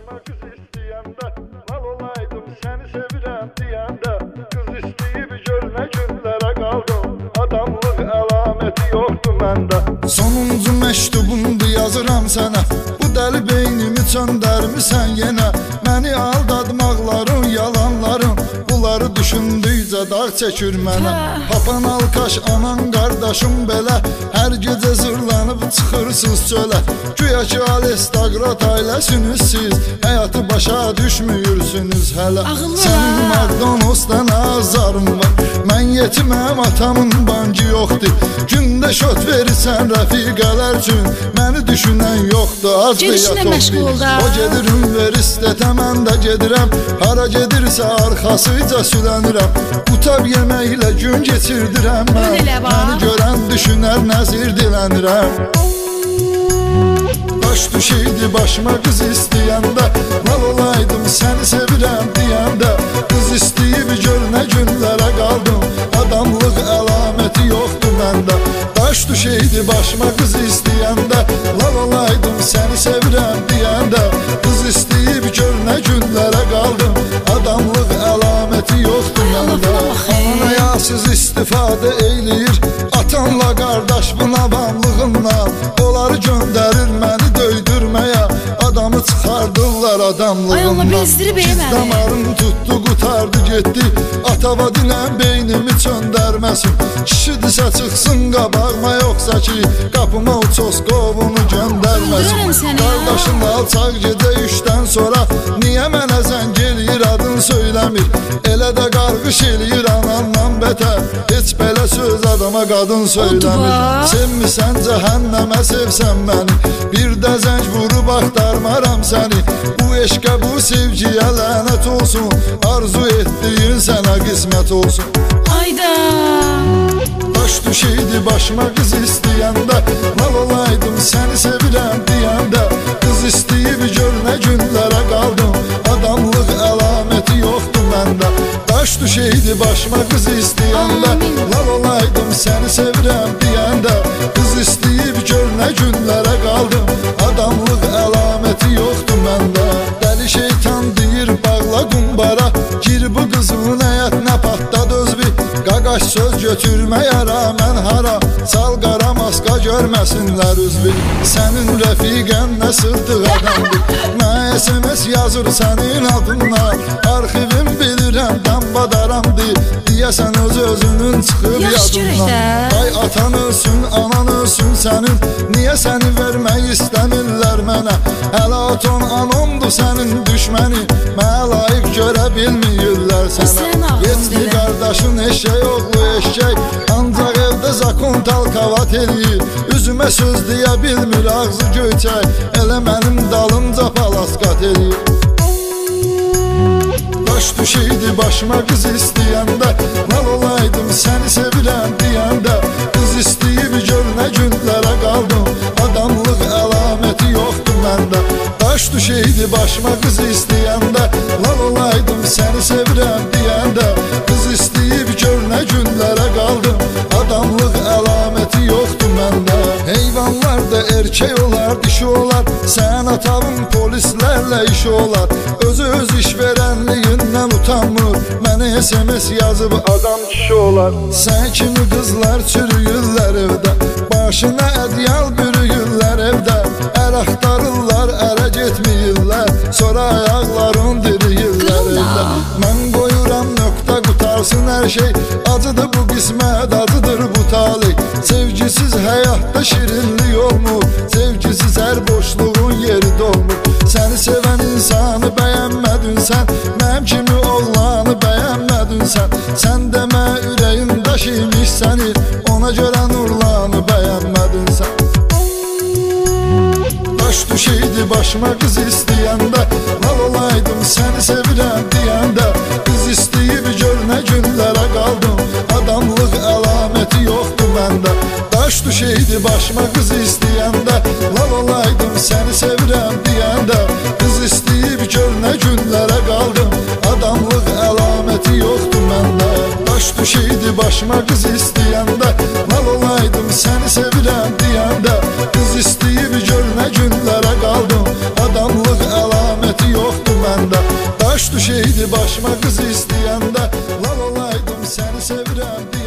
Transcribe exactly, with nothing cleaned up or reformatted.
başıma kız istəyəndə, lal olaydım səni sevirəm deyəndə, qız istəyib görünə günlərə qaldım, adamlıq əlaməti yoxdur məndə. Sonuncu məktubumdu yazıram sənə, bu dəli beynimi çöndərmisən yenə, məni aldatmaqların, yalanların, bunları düşündükcə dağ çəkir mənə. Papan alkaş, anan, qardaşım belə, hər gecə zırlanıb çıxırsınız çölə, güya ki alestaqrat ailəsiniz siz, həyatı başa düşmüyürsünüz hələ. Sənin McDonald's'dan azarım var, mən yetiməm, atamın bankı yoxdur, gündə şot verirsən rəfiqələr üçün, məni düşünən yoxdur, az da yat ol bil. O gedir universitetə, mən də gedirəm, hara gedirsə arxasıca sülənirəm, qutab yeməklə gün geçirdirəm mən, məni görən düşünər nəzir dilənirəm. Daş düşeydi başıma qız istəyəndə, lal olaydım səni sevirəm deyəndə, qız istəyib görünə günlərə qaldım, adamlıq əlaməti yoxdur məndə. Daş düşeydi başıma qız istəyəndə, lal olaydım səni sevirəm deyəndə, qız istəyib görünə günlərə qaldım, adamlıq əlaməti yoxdur məndə. Ana yasız istifadə eyləyir, atanla qardaş buna vanlığından, onları göndərir məni döydürməyə, adamı çıxardırlar adamlığından. Giz damarım tutdu, qutardı getdi, atava dinən beynimi çöndərməsin, kişidirsə çıxsın qabağıma, yoxsa ki qapıma uços qovunu göndərməsin. Qardaşın alçaq gecə üçdən sonra, niyə mənə zəng eləyir adın söyləmir, elə də qarqış eləyir anandan bətər, heç belə söz adama qadın söyləmir. Sevmisən cəhənnəmə sevsən məni, bir də zəng vurub axtarmaram səni, bu eşqə bu sevgiyə lənət olsun, arzu etdiyin sənə qismət olsun. Ayda daş düşeydi başıma qız istəyəndə, lal olaydım səni sevirəm deyəndə, qız istəyib görünə günlərə qaldım, adamlıq əlaməti yoxdur məndə. Daş düşeydi başıma qız istəyəndə, lal olaydım səni sevirəm deyəndə, qız istəyib görünə günlərə qaldım, adamlıq əlaməti yoxdur məndə. Dəli şeytan deyir bağla qumbara, gir bu qızın həyətinə patlat özbü, qaqaş söz götürməyə rəmən hara, sal qara maska görməsinlər üzbü. Sənin rəfiqən nə sırtıq adamdır, nə S M S yazır sənin adına, arxivim bilirəm dambadaramdır, deyəsən öz özünün çıxıb yadından. Ay atan ölsün, anan ölsün sənin, niyə səni vermək istəmirlər mənə, hələ aton anondur sənin düşməni, mənə layiq görə bilməyirlər sənə. Yetdi qardaşın eşək oğlu eşək, ancaq evdə zakon talkavat eləyir, üzümə söz deyə bilmir ağzı göyçək, elə mənim dalımca palasqat eləyir. Daş düşeydi başıma qız istəyəndə, lal olaydım səni sevirəm deyəndə, qız istəyib görünə günlərə qaldım, adamlıq əlaməti yoxdur məndə. Daş düşeydi başıma qız istəyəndə, lal olaydım səni sevirəm deyəndə, qız istəyib görünə günlərə qaldım, adamlıq əlaməti yoxdur məndə. Heyvanlar da erkək olar, dişi olar, sən atavın polislərlə işi olar, özü öz iş verənliyindən utanmır, mənə S M S yazıb adam kişi olar. Sən kimi qızlar çürüyürlər evdə, başına ədyal bürüyürlər evdə, ər axtarırlar, ərə getməyirlər, sonra ayaqların diriyirlər evdə. Mən qoyuram nöqtə, qutarsın hər şey, acıdır bu qismət, acıdır bu talih, sevgisiz həyatda şirinlik olmur, sevgisiz hər boşluğun yeri dolmur. Səni sevən insanı bəyənmədin sən, mənim kimi oğlanı bəyənmədin sən, sən demə ürəyin daş imiş səni, ona görə nurlanı bəyənmədin sən. Daş düşeydi başıma qız istəyəndə, lal olaydım səni sevirəm deyəndə, qız istəyib görünə günlərə qaldım, adamlıq əlaməti yoxdur məndə. Daş düşeydi başıma qız istəyəndə, lal olaydım səni sevirəm deyəndə, qız istəyib görünə günlərə qaldım, adamlıq əlaməti yoxdur məndə. Daş düşeydi başıma qız istəyəndə, lal olaydım səni sevirəm deyəndə, qız istəyib görünə günlərə qaldım, adamlıq əlaməti yoxdur. məndə. Daş düşeydi başıma qız istəyəndə, lal olaydım səni sevirəm deyəndə.